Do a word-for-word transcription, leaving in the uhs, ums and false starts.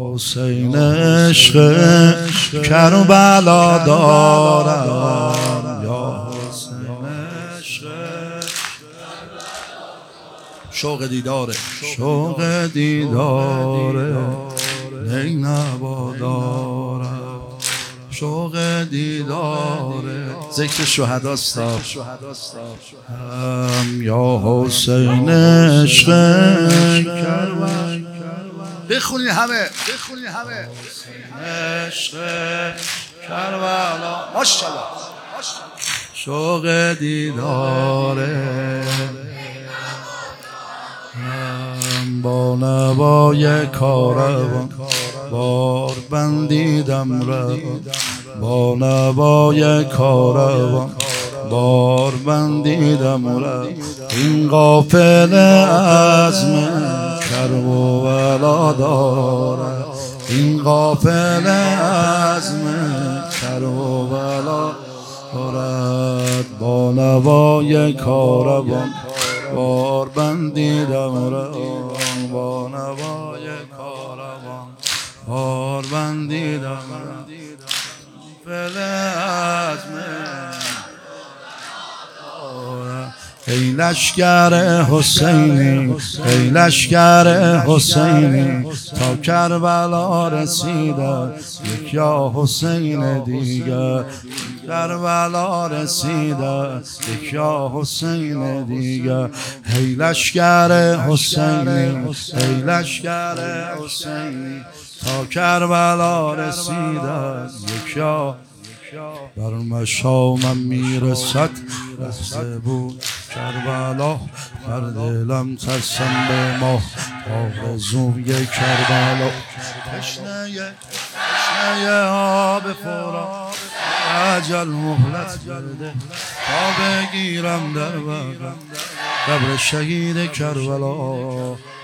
حسین عشق کربلا دارم، یا حسین عشق شوق دیداره، شوق دیداره نی نوا دارم، شوق دیداره ذکر شهداست. هم یا حسین عشق کربلا، بخونین همه، بخونین همه، عشق کربلا ماشاءالله، شوق دیداره هم با نوای کاروان بار بندیدم را، با نوای کاروان بار بندیدم را، این قافله از من کربلا دارد، این قافله از من کربلا دارد، با نوای کاروان بار بندیدم را، با نوای کاروان بار بندیدم را، قافله از من. ای لشکر حسینی، ای لشکر حسینی تا کربلا رسیدم، یک یا حسین دیگر کربلا رسیدم، یک یا حسین دیگر. ای لشکر حسینی، ای لشکر حسینی تا کربلا رسیدم، یک یا بر مشامم میرسد لحظه بود کربلا، بر دلم ترسم به ما آرزوی کربلا. تشنه تشنه آب فرات اجل مهلت بده تا بگیرم در بغل قبر شهید کربلا.